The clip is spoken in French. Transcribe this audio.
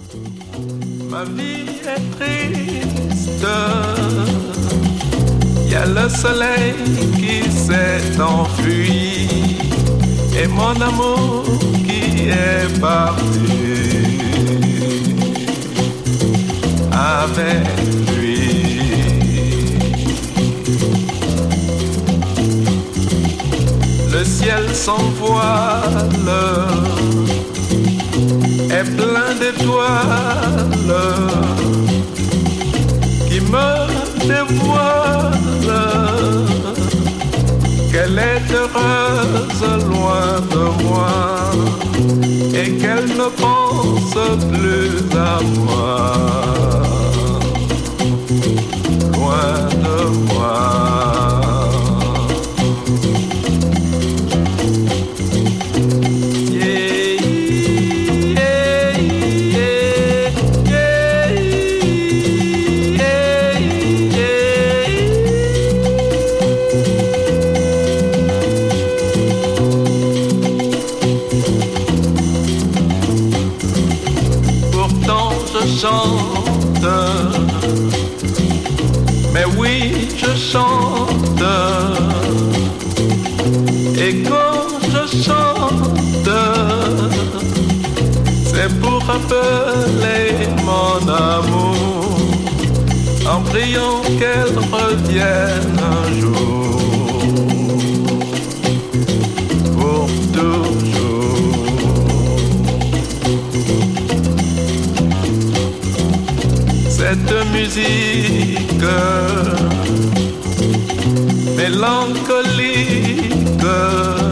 Ma vie est triste, y a le soleil qui s'est enfui et mon amour qui est parti avec lui. Le ciel sans voile est plein d'étoiles qui me dévoilent qu'elle est heureuse loin de moi et qu'elle ne pense plus à moi, loin de moi. Chante, mais oui je chante, et quand je chante, c'est pour rappeler mon amour, en priant qu'elle revienne un jour, pour toujours. Cette musique mélancolique